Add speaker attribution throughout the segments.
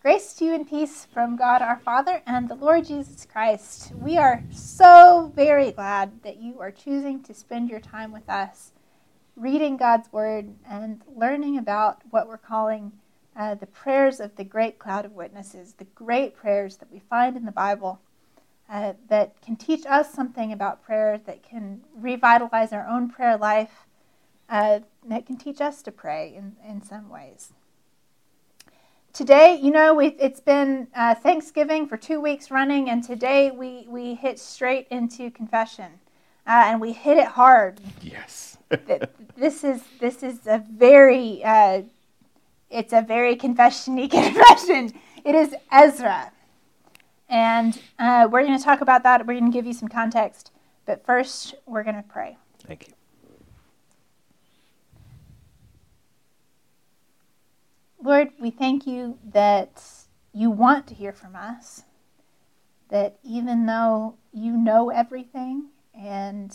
Speaker 1: Grace to you and peace from God our Father and the Lord Jesus Christ. We are so very glad that you are choosing to spend your time with us, reading God's Word and learning about what we're calling the prayers of the great cloud of witnesses, the great prayers that we find in the Bible that can teach us something about prayer, that can revitalize our own prayer life, that can teach us to pray in some ways. Today, it's been Thanksgiving for 2 weeks running, and today we hit straight into confession, and we hit it hard.
Speaker 2: Yes.
Speaker 1: This is a very it's a very confession-y confession. It is Ezra, and we're going to talk about that. We're going to give you some context, but first we're going to pray.
Speaker 2: Thank you.
Speaker 1: Lord, we thank you that you want to hear from us, that even though you know everything and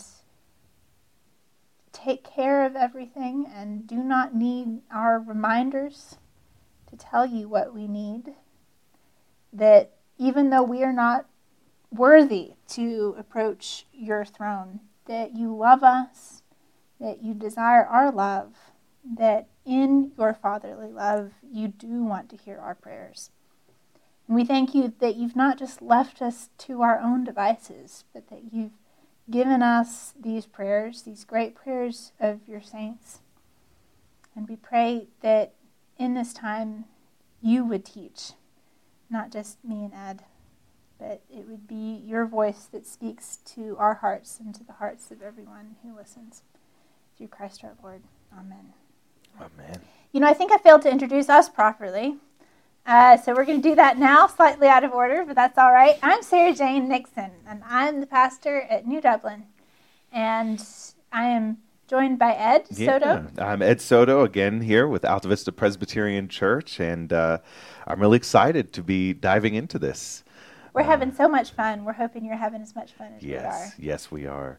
Speaker 1: take care of everything and do not need our reminders to tell you what we need, that even though we are not worthy to approach your throne, that you love us, that you desire our love, that in your fatherly love, you do want to hear our prayers. And we thank you that you've not just left us to our own devices, but that you've given us these prayers, these great prayers of your saints. And we pray that in this time, you would teach, not just me and Ed, but it would be your voice that speaks to our hearts and to the hearts of everyone who listens. Through Christ our Lord. Amen.
Speaker 2: Amen.
Speaker 1: I think I failed to introduce us properly. So we're going to do that now, slightly out of order, but that's all right. I'm Sarah Jane Nixon, and I'm the pastor at New Dublin. And I am joined by Ed Soto.
Speaker 2: I'm Ed Soto, again here with Alta Vista Presbyterian Church, and I'm really excited to be diving into this.
Speaker 1: We're having so much fun. We're hoping you're having as much fun as we are.
Speaker 2: Yes, we are.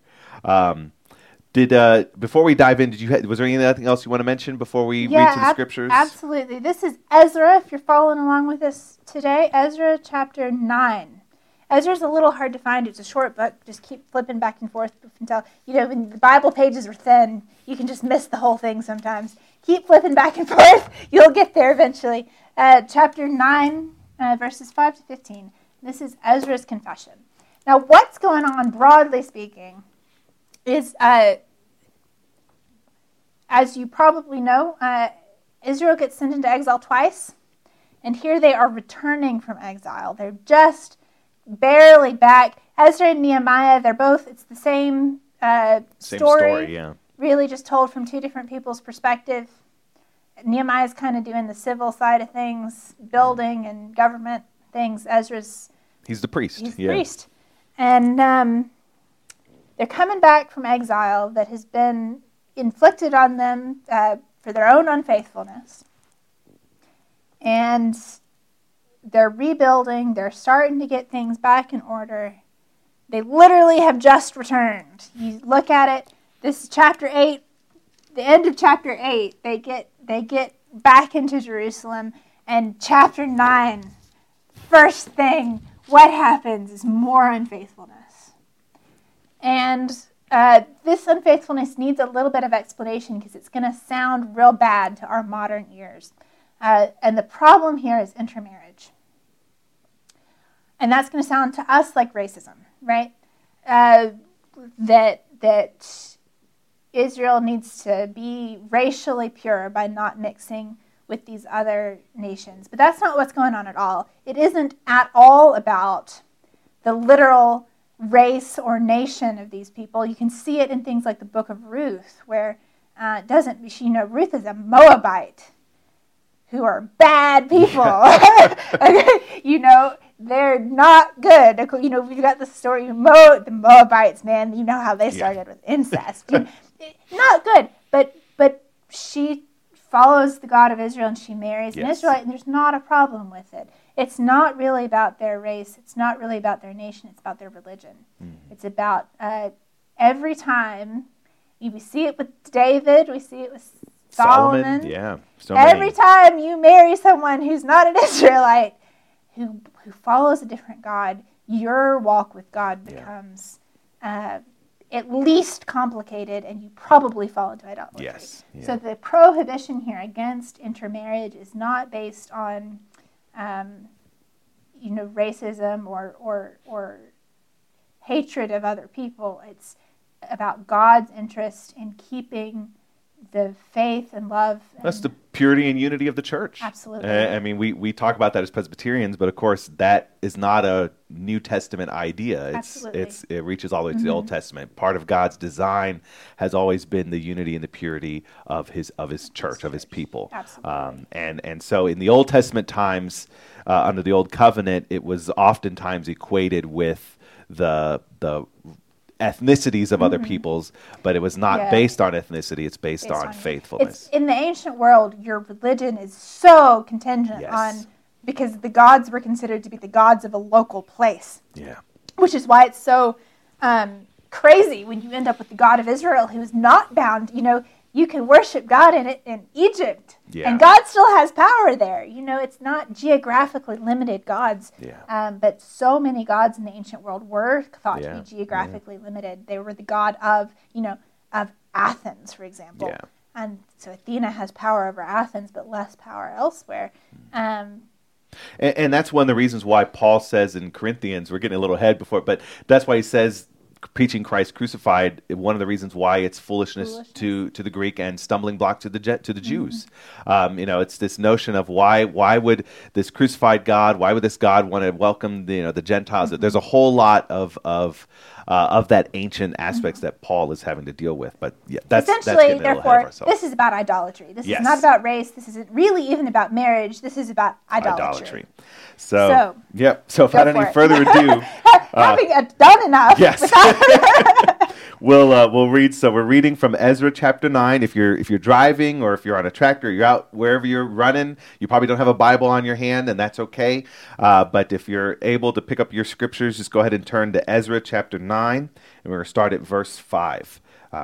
Speaker 2: Before we dive in, was there anything else you want to mention before we read to the scriptures?
Speaker 1: Absolutely. This is Ezra, if you're following along with us today. Ezra chapter 9. Ezra's a little hard to find. It's a short book. Just keep flipping back and forth until, when the Bible pages are thin, you can just miss the whole thing sometimes. Keep flipping back and forth. You'll get there eventually. Chapter 9, verses 5 to 15. This is Ezra's confession. Now, what's going on, broadly speaking, is, as you probably know, Israel gets sent into exile twice, and here they are returning from exile. They're just barely back. Ezra and Nehemiah, it's the same story,
Speaker 2: yeah.
Speaker 1: Really just told from two different people's perspective. Nehemiah's kind of doing the civil side of things, building and government things.
Speaker 2: He's the priest.
Speaker 1: He's the priest. And they're coming back from exile that has been inflicted on them for their own unfaithfulness. And they're rebuilding. They're starting to get things back in order. They literally have just returned. You look at it. This is chapter 8. The end of chapter 8. They get back into Jerusalem. And chapter 9, first thing, what happens is more unfaithfulness. And this unfaithfulness needs a little bit of explanation because it's going to sound real bad to our modern ears. And the problem here is intermarriage. And that's going to sound to us like racism, right? That Israel needs to be racially pure by not mixing with these other nations. But that's not what's going on at all. It isn't at all about the literal race or nation of these people. You can see it in things like the book of Ruth, where Ruth is a Moabite, who are bad people. They're not good. We've got the story of the Moabites, man. You know how they started with incest. Not good, but she follows the God of Israel and she marries an Israelite, and there's not a problem with it. It's not really about their race. It's not really about their nation. It's about their religion. Mm-hmm. It's about every time we see it with David, we see it with Solomon.
Speaker 2: Yeah.
Speaker 1: Every time you marry someone who's not an Israelite, who follows a different God, your walk with God becomes at least complicated, and you probably fall into idolatry.
Speaker 2: Yes. Yeah.
Speaker 1: So the prohibition here against intermarriage is not based on, racism or hatred of other people. It's about God's interest in keeping the faith and love.
Speaker 2: That's the purity and unity of the church.
Speaker 1: Absolutely.
Speaker 2: I mean, we talk about that as Presbyterians, but of course that is not a New Testament idea. It reaches all the way to the Old Testament. Part of God's design has always been the unity and the purity of his church, of his people.
Speaker 1: Absolutely.
Speaker 2: And so in the Old Testament times, under the Old Covenant, it was oftentimes equated with the ethnicities of other peoples, but it was not based on ethnicity. It's based on faithfulness.
Speaker 1: In the ancient world, your religion is so contingent on, because the gods were considered to be the gods of a local place.
Speaker 2: Yeah.
Speaker 1: Which is why it's so crazy when you end up with the God of Israel, who is not bound. You can worship God in Egypt, and God still has power there. It's not geographically limited gods. But so many gods in the ancient world were thought to be geographically limited. They were the god of Athens, for example. And so Athena has power over Athens, but less power elsewhere.
Speaker 2: And that's one of the reasons why Paul says in Corinthians, we're getting a little ahead before, but that's why he says, preaching Christ crucified, one of the reasons why it's foolishness to the Greek and stumbling block to the Jews. It's this notion of why would this crucified God, why would this God want to welcome the Gentiles? There's a whole lot of that ancient aspects that Paul is having to deal with. But that's
Speaker 1: essentially, therefore, this is about idolatry. This is not about race. This isn't really even about marriage. This is about idolatry.
Speaker 2: So without any further ado,
Speaker 1: having done enough.
Speaker 2: Yes. We'll read. So we're reading from Ezra chapter 9. If you're driving or if you're on a tractor, you're out wherever you're running, you probably don't have a Bible on your hand, and that's okay. But if you're able to pick up your scriptures, just go ahead and turn to Ezra chapter 9, and we're going to start at verse 5.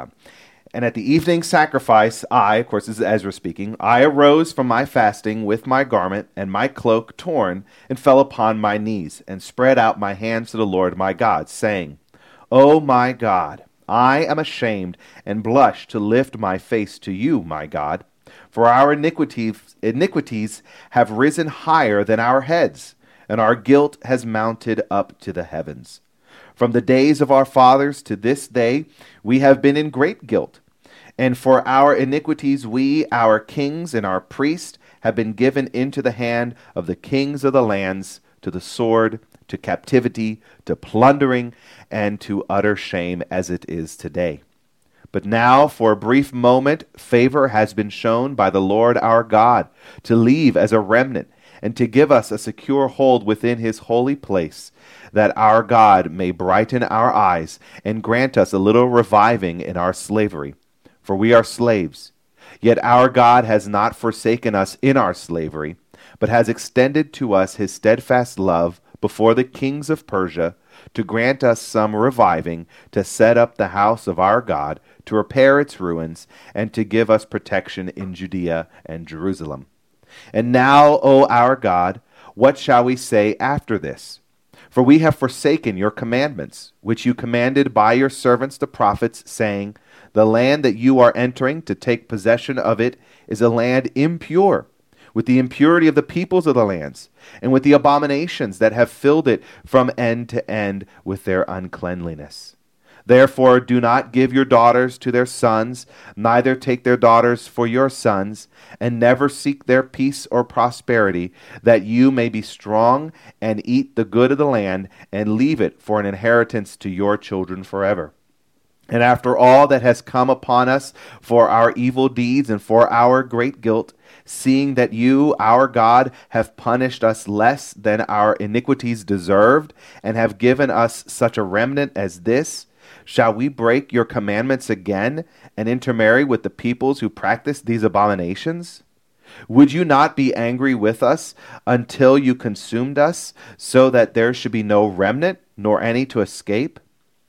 Speaker 2: And at the evening sacrifice, of course this is Ezra speaking, I arose from my fasting with my garment and my cloak torn, and fell upon my knees, and spread out my hands to the Lord my God, saying, O my God, I am ashamed and blush to lift my face to you, my God, for our iniquities have risen higher than our heads, and our guilt has mounted up to the heavens. From the days of our fathers to this day, we have been in great guilt. And for our iniquities, we, our kings and our priests, have been given into the hand of the kings of the lands, to the sword, to captivity, to plundering, and to utter shame, as it is today. But now, for a brief moment, favor has been shown by the Lord our God, to leave as a remnant, and to give us a secure hold within his holy place, that our God may brighten our eyes and grant us a little reviving in our slavery. For we are slaves, yet our God has not forsaken us in our slavery, but has extended to us his steadfast love before the kings of Persia, to grant us some reviving, to set up the house of our God, to repair its ruins, and to give us protection in Judea and Jerusalem. And now, O our God, what shall we say after this? For we have forsaken your commandments, which you commanded by your servants the prophets, saying, The land that you are entering to take possession of it is a land impure, with the impurity of the peoples of the lands, and with the abominations that have filled it from end to end with their uncleanliness. Therefore do not give your daughters to their sons, neither take their daughters for your sons, and never seek their peace or prosperity, that you may be strong and eat the good of the land, and leave it for an inheritance to your children forever. And after all that has come upon us for our evil deeds and for our great guilt, seeing that you, our God, have punished us less than our iniquities deserved, and have given us such a remnant as this, shall we break your commandments again and intermarry with the peoples who practice these abominations? Would you not be angry with us until you consumed us, so that there should be no remnant, nor any to escape?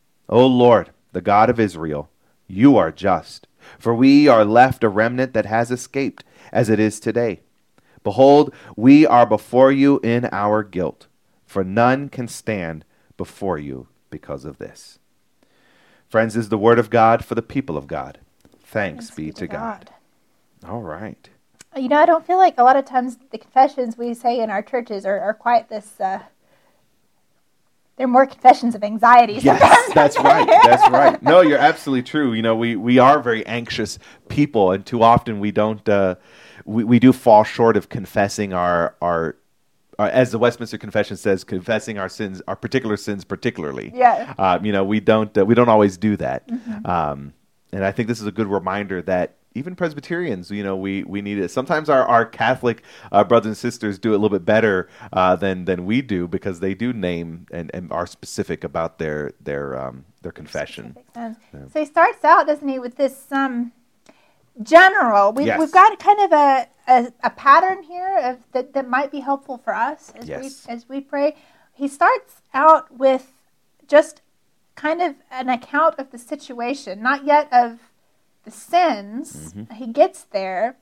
Speaker 2: O Lord, the God of Israel, you are just, for we are left a remnant that has escaped, as it is today. Behold, we are before you in our guilt, for none can stand before you because of this. Friends, this is the word of God for the people of God. Thanks be to God. All right.
Speaker 1: You know, I don't feel like a lot of times the confessions we say in our churches are quite this, they're more confessions of anxiety.
Speaker 2: Yes, that's right. That's right. No, you're absolutely true. You know, we are very anxious people, and too often we don't, we do fall short of confessing our as the Westminster Confession says, confessing our sins, our particular sins particularly.
Speaker 1: Yeah.
Speaker 2: You know, we don't always do that. Mm-hmm. And I think this is a good reminder that even Presbyterians, you know, we need it. Sometimes our Catholic brothers and sisters do it a little bit better than we do, because they do name and are specific about their confession.
Speaker 1: Yeah. So he starts out, doesn't he, with this general.
Speaker 2: Yes.
Speaker 1: We've got kind of a pattern here that might be helpful for us as we pray. He starts out with just kind of an account of the situation, not yet of the sins. Mm-hmm. He gets there,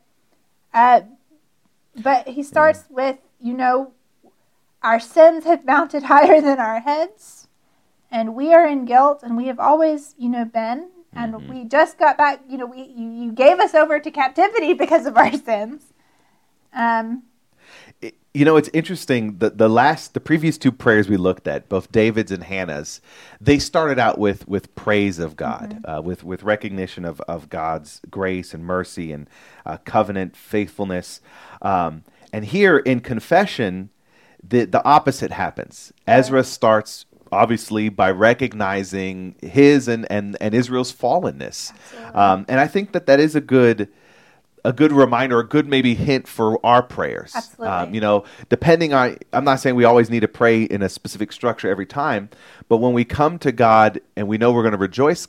Speaker 1: but he starts with, you know, our sins have mounted higher than our heads, and we are in guilt, and we have always, you know, been. And we just got back, you know, you gave us over to captivity because of our sins.
Speaker 2: You know, it's interesting. The previous two prayers we looked at, both David's and Hannah's, they started out with praise of God, with recognition of God's grace and mercy and covenant faithfulness. And here in confession, the opposite happens. Ezra starts obviously by recognizing his and Israel's fallenness. And I think that is a good reminder, a good maybe hint for our prayers.
Speaker 1: Absolutely.
Speaker 2: You know, depending on, I'm not saying we always need to pray in a specific structure every time, but when we come to God and we know we're going to rejoice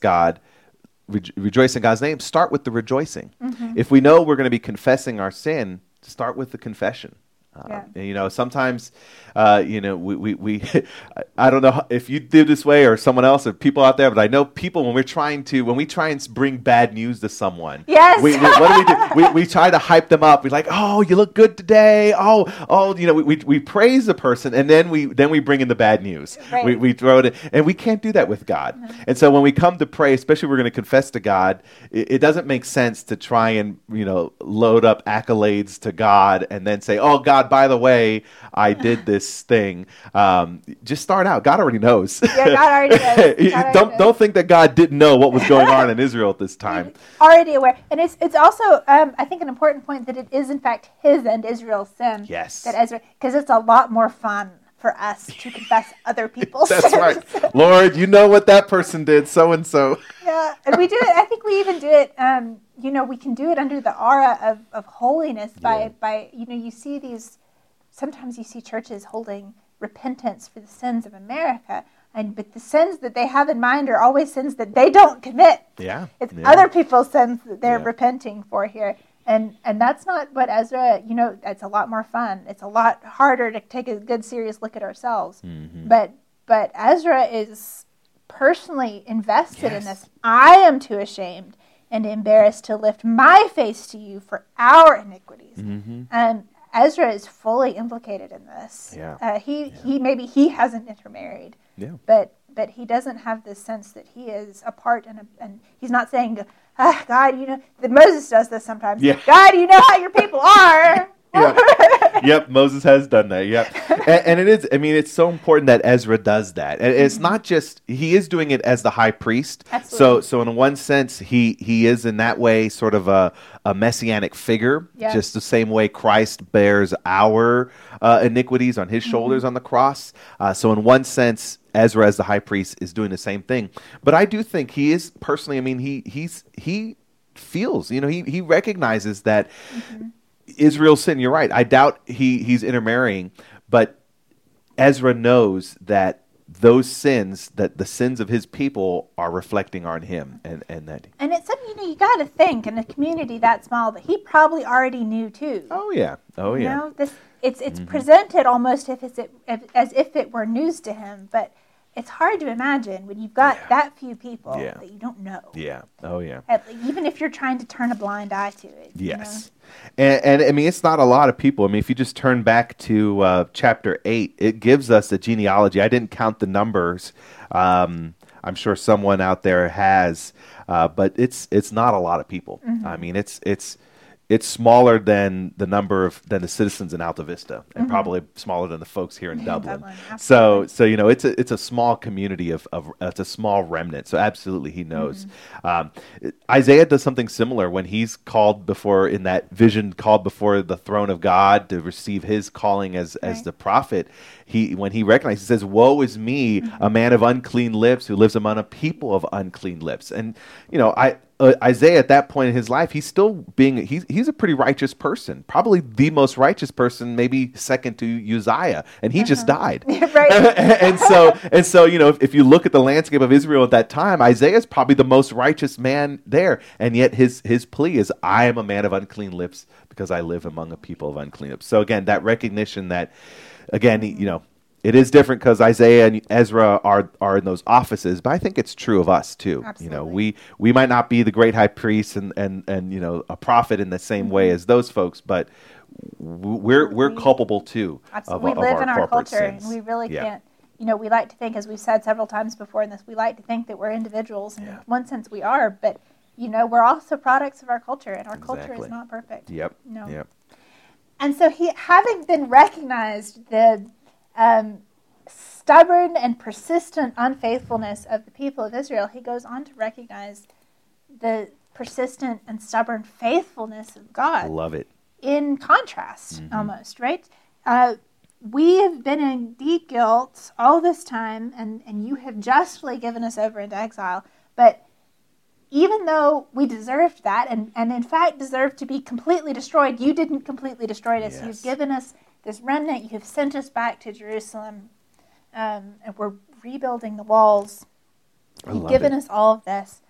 Speaker 2: in God's name, start with the rejoicing. Mm-hmm. If we know we're going to be confessing our sin, start with the confession. You know, sometimes, you know, we I don't know if you do this way or someone else or people out there, but I know people when we try and bring bad news to someone,
Speaker 1: yes,
Speaker 2: what do? We try to hype them up. We're like, oh, you look good today. Oh, you know, we praise the person, and then we bring in the bad news.
Speaker 1: Right.
Speaker 2: We throw it in, and we can't do that with God. Mm-hmm. And so when we come to pray, especially if we're going to confess to God, it doesn't make sense to try and, you know, load up accolades to God and then say, oh, God, by the way, I did this thing. Just start out. God already knows.
Speaker 1: Yeah, God already knows.
Speaker 2: Don't think that God didn't know what was going on in Israel at this time.
Speaker 1: Already aware. And it's also, I think, an important point that it is, in fact, his and Israel's sin.
Speaker 2: Yes.
Speaker 1: That Ezra, because it's a lot more fun for us to confess other people's
Speaker 2: That's
Speaker 1: sins.
Speaker 2: right. Lord, you know what that person did, so and so.
Speaker 1: Yeah, and we do it. I think we even do it. You know, we can do it under the aura of holiness by you know, you see these. Sometimes you see churches holding repentance for the sins of America, but the sins that they have in mind are always sins that they don't commit.
Speaker 2: Yeah,
Speaker 1: it's other people's sins that they're repenting for here, and that's not what Ezra. You know, it's a lot more fun. It's a lot harder to take a good, serious look at ourselves. Mm-hmm. But Ezra is personally invested in this. I am too ashamed and embarrassed to lift my face to you for our iniquities. Mm-hmm. And Ezra is fully implicated in this. Yeah. He hasn't intermarried. Yeah. But he doesn't have this sense that he is a part and he's not saying, God, you know, that Moses does this sometimes. Yeah. God, you know how your people are.
Speaker 2: Yep, Moses has done that. Yep, and it is. I mean, it's so important that Ezra does that, and it's not just he is doing it as the high priest. Absolutely. So in one sense, he is in that way sort of a messianic figure, just the same way Christ bears our iniquities on his shoulders on the cross. So in one sense, Ezra as the high priest is doing the same thing. But I do think he is personally. I mean, he feels. You know, he recognizes that. Mm-hmm. Israel's sin, you're right. I doubt he's intermarrying, but Ezra knows that those sins, that the sins of his people are reflecting on him, and that. And
Speaker 1: it's something, you know, you got to think in a community that small that he probably already knew too.
Speaker 2: Oh yeah. You know,
Speaker 1: it's presented almost as if it were news to him, but it's hard to imagine when you've got that few people
Speaker 2: Yeah.
Speaker 1: that you don't know.
Speaker 2: Yeah. Oh, yeah.
Speaker 1: Even if you're trying to turn a blind eye to it.
Speaker 2: Yes. And I mean, it's not a lot of people. I mean, if you just turn back to chapter 8, it gives us a genealogy. I didn't count the numbers. I'm sure someone out there has, but it's not a lot of people.
Speaker 1: Mm-hmm.
Speaker 2: I mean, it's smaller than the citizens in Alta Vista, and probably smaller than the folks here in Dublin. So you know, it's a small community of it's a small remnant. So absolutely, he knows. Isaiah does something similar when he's called before in that vision, called before the throne of God to receive his calling as the prophet. When he recognizes, he says, "Woe is me, a man of unclean lips, who lives among a people of unclean lips." And you know, Isaiah at that point in his life, he's still he's a pretty righteous person, probably the most righteous person, maybe second to Uzziah, and he just died.
Speaker 1: Right.
Speaker 2: and so you know, if you look at the landscape of Israel at that time, Isaiah is probably the most righteous man there, and yet his plea is, "I am a man of unclean lips because I live among a people of unclean lips." So again, that recognition that, again, you know, it is different because Isaiah and Ezra are in those offices, but I think it's true of us too.
Speaker 1: Absolutely.
Speaker 2: You know, we might not be the great high priest and you know, a prophet in the same way as those folks, but we're culpable too.
Speaker 1: Absolutely.
Speaker 2: Of
Speaker 1: we live
Speaker 2: our
Speaker 1: in our
Speaker 2: corporate
Speaker 1: culture,
Speaker 2: sins.
Speaker 1: and we really can't. You know, we like to think, as we've said several times before in this, we like to think that we're individuals, and in one sense we are, but you know, we're also products of our culture, and our culture is not perfect.
Speaker 2: Yep.
Speaker 1: No.
Speaker 2: Yep.
Speaker 1: And so having been recognized the stubborn and persistent unfaithfulness of the people of Israel, he goes on to recognize the persistent and stubborn faithfulness of God.
Speaker 2: Love it.
Speaker 1: In contrast, almost, right? We have been in deep guilt all this time, and you have justly given us over into exile, but even though we deserved that, and in fact deserved to be completely destroyed, you didn't completely destroy us.
Speaker 2: Yes.
Speaker 1: You've given us this remnant. You have sent us back to Jerusalem, and we're rebuilding the walls. You've given us all of this,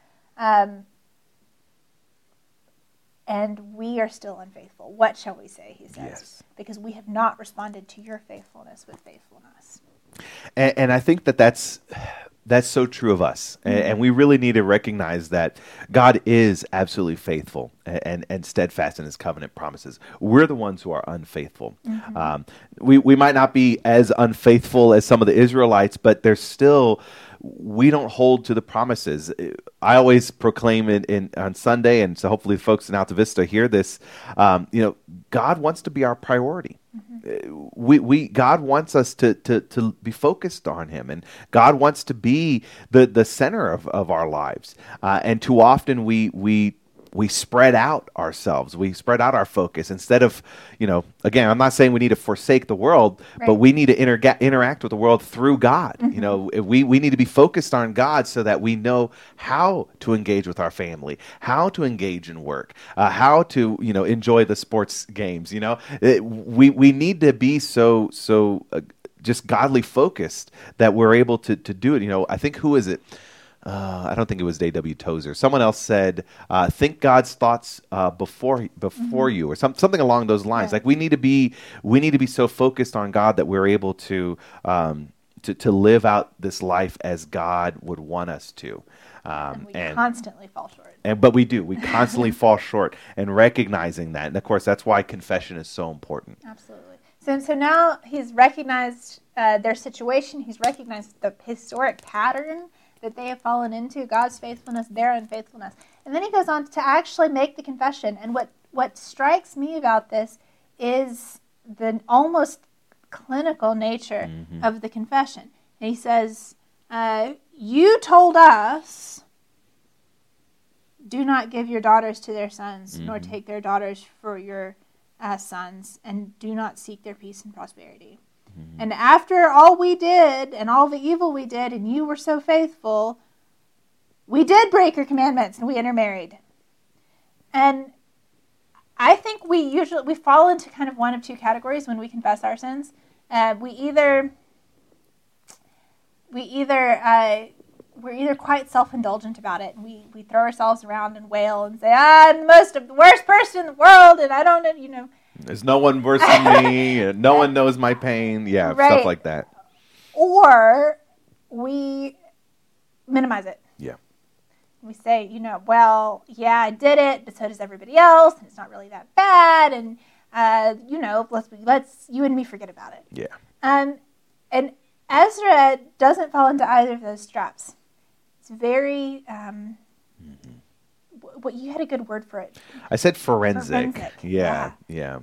Speaker 1: and we are still unfaithful. What shall we say, he says,
Speaker 2: Yes.
Speaker 1: because we have not responded to your faithfulness with faithfulness.
Speaker 2: And I think that's so true of us. And we really need to recognize that God is absolutely faithful and steadfast in his covenant promises. We're the ones who are unfaithful. We might not be as unfaithful as some of the Israelites, but there's still, we don't hold to the promises. I always proclaim it on Sunday, and so hopefully folks in Alta Vista hear this. You know, God wants to be our priority. God wants us to be focused on him, and God wants to be the center of our lives. And too often we spread out ourselves. We spread out our focus instead of, you know, again, I'm not saying we need to forsake the world, but we need to interact with the world through God. You know, we need to be focused on God so that we know how to engage with our family, how to engage in work, how to, you know, enjoy the sports games. You know, we need to be so just godly focused that we're able to do it. You know, I think, who is it? I don't think it was A.W. Tozer. Someone else said, "Think God's thoughts before you," or something along those lines. Like we need to be so focused on God that we're able to live out this life as God would want us to.
Speaker 1: And we constantly fall short.
Speaker 2: But we do. We constantly fall short, and recognizing that. And of course, that's why confession is so important.
Speaker 1: Absolutely. So now he's recognized their situation. He's recognized the historic pattern that they have fallen into, God's faithfulness, their unfaithfulness. And then he goes on to actually make the confession. And what strikes me about this is the almost clinical nature of the confession. And he says, you told us, do not give your daughters to their sons, nor take their daughters for your sons, and do not seek their peace and prosperity. And after all we did, and all the evil we did, and you were so faithful, we did break your commandments, and we intermarried. And I think we fall into kind of one of two categories when we confess our sins. We're either quite self-indulgent about it, and we throw ourselves around and wail and say, I'm the worst person in the world, and I don't, you know.
Speaker 2: There's no one worse than me. No one knows my pain. Yeah,
Speaker 1: right.
Speaker 2: Stuff like that.
Speaker 1: Or we minimize it.
Speaker 2: Yeah.
Speaker 1: We say, well, yeah, I did it, but so does everybody else, and it's not really that bad, and let's you and me forget about it.
Speaker 2: Yeah.
Speaker 1: And Ezra doesn't fall into either of those traps. It's very what you had a good word for it.
Speaker 2: I said forensic. Yeah.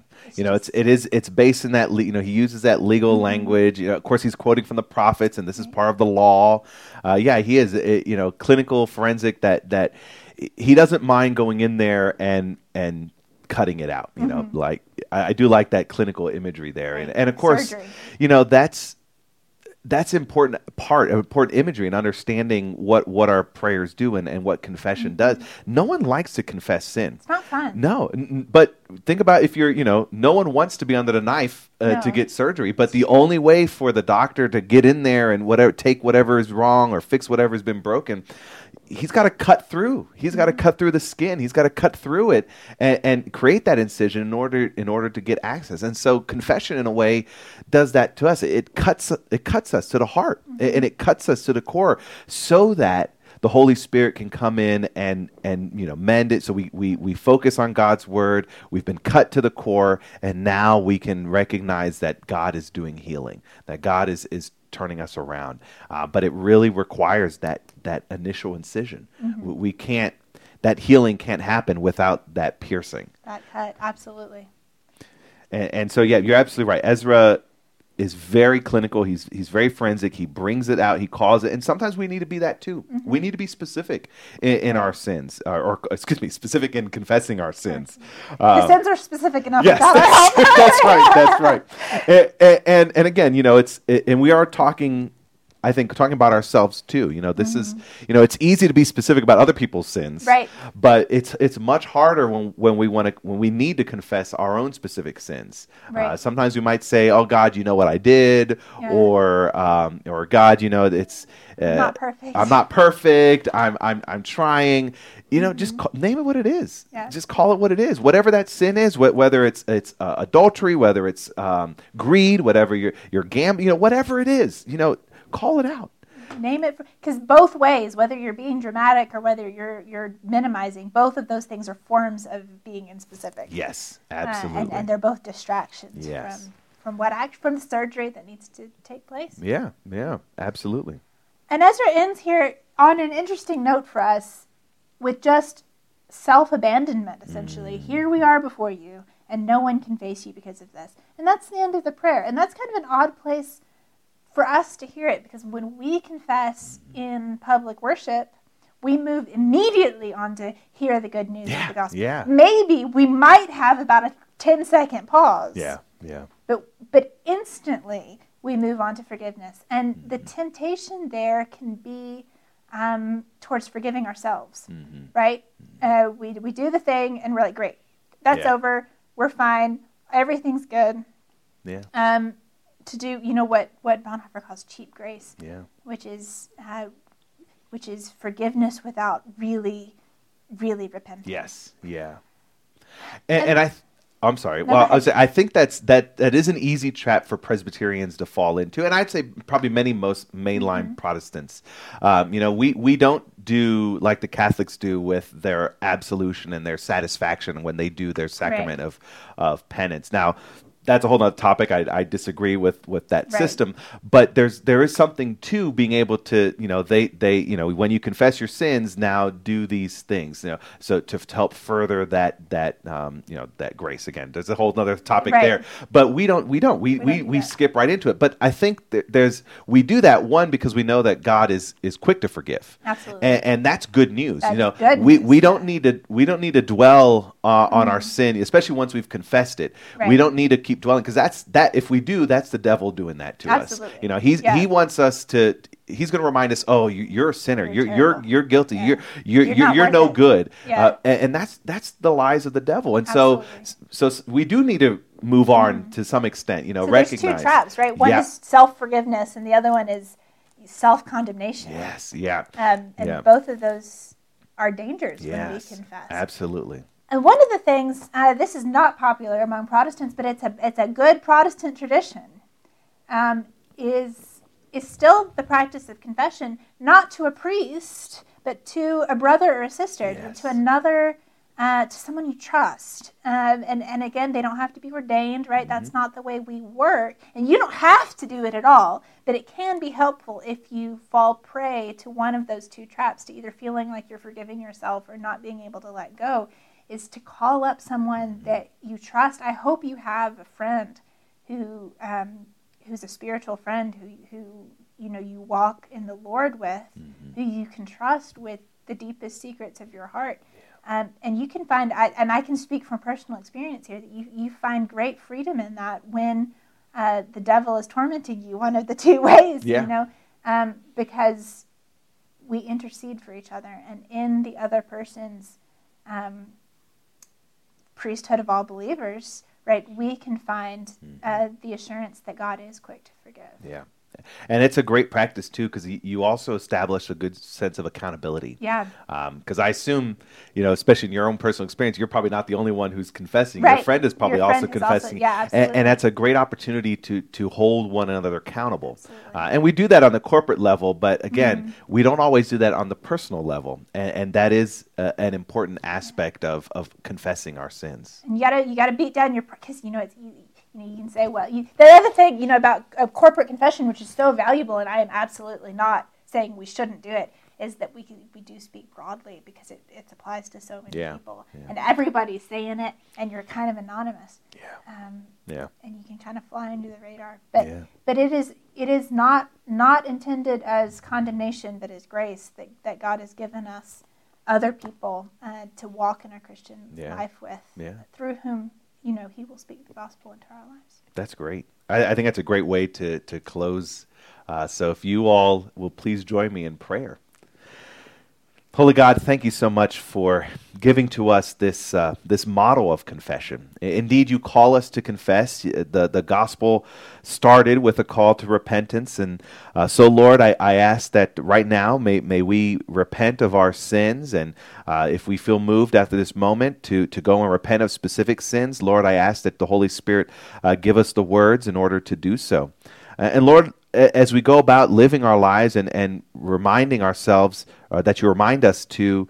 Speaker 2: It's based in that, he uses that legal language. Of course, he's quoting from the prophets, and this is part of the law. He is, clinical forensic that he doesn't mind going in there and cutting it out. Like I do like that clinical imagery there. Right. And of course, surgery. That's important imagery and understanding what our prayers do and what confession does. No one likes to confess sin.
Speaker 1: It's not fun.
Speaker 2: No, but think about if you're, no one wants to be under the knife to get surgery, but the only way for the doctor to get in there and take whatever is wrong or fix whatever has been broken, he's got to cut through. He's got to cut through the skin. He's got to cut through it and create that incision in order to get access. And so confession, in a way, does that to us. It cuts us to the heart, and it cuts us to the core, so that the Holy Spirit can come in and mend it. So we focus on God's word. We've been cut to the core, and now we can recognize that God is doing healing, that God is turning us around. But it really requires that initial incision. We can't. That healing can't happen without that piercing.
Speaker 1: That cut, absolutely.
Speaker 2: And so, yeah, you're absolutely right. Ezra is very clinical. He's very forensic. He brings it out. He calls it. And sometimes we need to be that too. We need to be specific in our sins, or specific in confessing our sins.
Speaker 1: The sins are specific enough.
Speaker 2: Yes, that's right. And again, and we are talking about ourselves too. This is, it's easy to be specific about other people's sins,
Speaker 1: right?
Speaker 2: But it's much harder when we need to confess our own specific sins.
Speaker 1: Right.
Speaker 2: Sometimes we might say, "Oh God, you know what I did," or God, it's
Speaker 1: not perfect.
Speaker 2: I'm not perfect. I'm trying. Just name it what it is.
Speaker 1: Yeah.
Speaker 2: Just call it what it is. Whatever that sin is, whether it's adultery, whether it's greed, whatever your gambling, whatever it is, call it out.
Speaker 1: Name it, because both ways, whether you're being dramatic or whether you're minimizing, both of those things are forms of being inspecific.
Speaker 2: Yes, absolutely.
Speaker 1: And they're both distractions
Speaker 2: yes.
Speaker 1: from the surgery that needs to take place.
Speaker 2: Yeah, absolutely.
Speaker 1: And Ezra ends here on an interesting note for us with just self-abandonment, essentially. Here we are before you, and no one can face you because of this. And that's the end of the prayer. And that's kind of an odd place for us to hear it, because when we confess in public worship, we move immediately on to hear the good news of the gospel.
Speaker 2: Yeah.
Speaker 1: Maybe we might have about a 10-second pause.
Speaker 2: Yeah.
Speaker 1: But instantly we move on to forgiveness. And the temptation there can be towards forgiving ourselves, right? We do the thing and we're like, great, that's over, we're fine, everything's good.
Speaker 2: Yeah.
Speaker 1: To do, what Bonhoeffer calls cheap grace, which is forgiveness without really, really repenting.
Speaker 2: Yes, yeah. And I'm sorry.
Speaker 1: No,
Speaker 2: well, I think that is an easy trap for Presbyterians to fall into, and I'd say probably most mainline Protestants. We don't do like the Catholics do with their absolution and their satisfaction when they do their sacrament of penance. Now, that's a whole other topic. I disagree with that system, but there is something to being able to, they when you confess your sins, now do these things, so to help further that grace. Again, there's a whole other topic there, but we skip right into it. But I think we do that, one, because we know that God is quick to forgive.
Speaker 1: Absolutely.
Speaker 2: And that's good news.
Speaker 1: That's good
Speaker 2: we
Speaker 1: news,
Speaker 2: don't need to dwell on our sin, especially once we've confessed it. We don't need to keep dwelling, because if we do, that's the devil doing that to us. He wants us to. He's going to remind us, oh, you're a sinner. You're guilty.
Speaker 1: Yeah.
Speaker 2: You're no good.
Speaker 1: Yeah.
Speaker 2: And that's the lies of the devil. And so we do need to move on to some extent.
Speaker 1: So
Speaker 2: recognize.
Speaker 1: There's two traps, right? One is self-forgiveness, and the other one is self-condemnation.
Speaker 2: Yes. Yeah.
Speaker 1: And both of those are dangers when we confess.
Speaker 2: Absolutely.
Speaker 1: And one of the things, this is not popular among Protestants, but it's a good Protestant tradition, is is still the practice of confession, not to a priest, but to a brother or a sister,
Speaker 2: Yes.
Speaker 1: to another, to someone you trust. And again, they don't have to be ordained, right? That's not the way we work. And you don't have to do it at all, but it can be helpful if you fall prey to one of those two traps, to either feeling like you're forgiving yourself or not being able to let go, is to call up someone that you trust. I hope you have a friend who who's a spiritual friend who you walk in the Lord with, who you can trust with the deepest secrets of your heart. And you can find, and I can speak from personal experience here, that you find great freedom in that when the devil is tormenting you, one of the two ways, because we intercede for each other, and in the other person's priesthood of all believers, right, we can find the assurance that God is quick to forgive.
Speaker 2: Yeah. And it's a great practice, too, because you also establish a good sense of accountability.
Speaker 1: Yeah.
Speaker 2: Because I assume, especially in your own personal experience, you're probably not the only one who's confessing.
Speaker 1: Right.
Speaker 2: Your friend is probably
Speaker 1: Your friend
Speaker 2: also
Speaker 1: is
Speaker 2: confessing.
Speaker 1: yeah, absolutely.
Speaker 2: And that's a great opportunity to hold one another accountable. And we do that on the corporate level, but again, we don't always do that on the personal level. And that is an important aspect of confessing our sins.
Speaker 1: And you gotta beat down your, because you can say, well, the other thing, about corporate confession, which is so valuable, and I am absolutely not saying we shouldn't do it, is that we do speak broadly, because it applies to so many people. Yeah. And everybody's saying it, and you're kind of anonymous.
Speaker 2: Yeah.
Speaker 1: And you can kind of fly under the radar. But it is not intended as condemnation, but as grace, that God has given us other people to walk in our Christian life with, through whom he will speak the gospel into our lives.
Speaker 2: That's great. I think that's a great way to close. So if you all will please join me in prayer. Holy God, thank you so much for giving to us this model of confession. Indeed, you call us to confess. The gospel started with a call to repentance. And so, Lord, I ask that right now, may we repent of our sins. And if we feel moved after this moment to go and repent of specific sins, Lord, I ask that the Holy Spirit give us the words in order to do so. And Lord, as we go about living our lives and reminding ourselves that you remind us to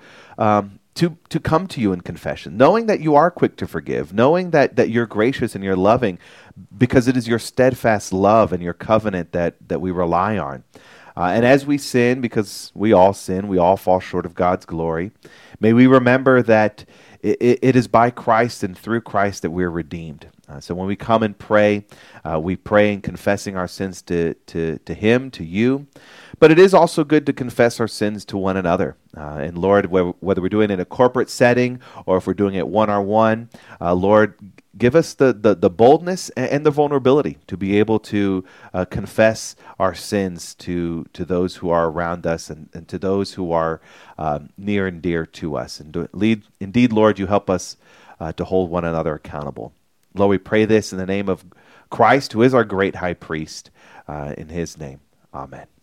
Speaker 2: come to you in confession, knowing that you are quick to forgive, knowing that you're gracious and you're loving, because it is your steadfast love and your covenant that we rely on. And as we sin, because we all sin, we all fall short of God's glory, may we remember that it is by Christ and through Christ that we're redeemed. So when we come and pray, we pray in confessing our sins to Him, to you. But it is also good to confess our sins to one another. And Lord, whether we're doing it in a corporate setting or if we're doing it one-on-one, Lord, give us the boldness and the vulnerability to be able to confess our sins to those who are around us and to those who are near and dear to us. And indeed, Lord, you help us to hold one another accountable. Lord, we pray this in the name of Christ, who is our great high priest. In His name, amen.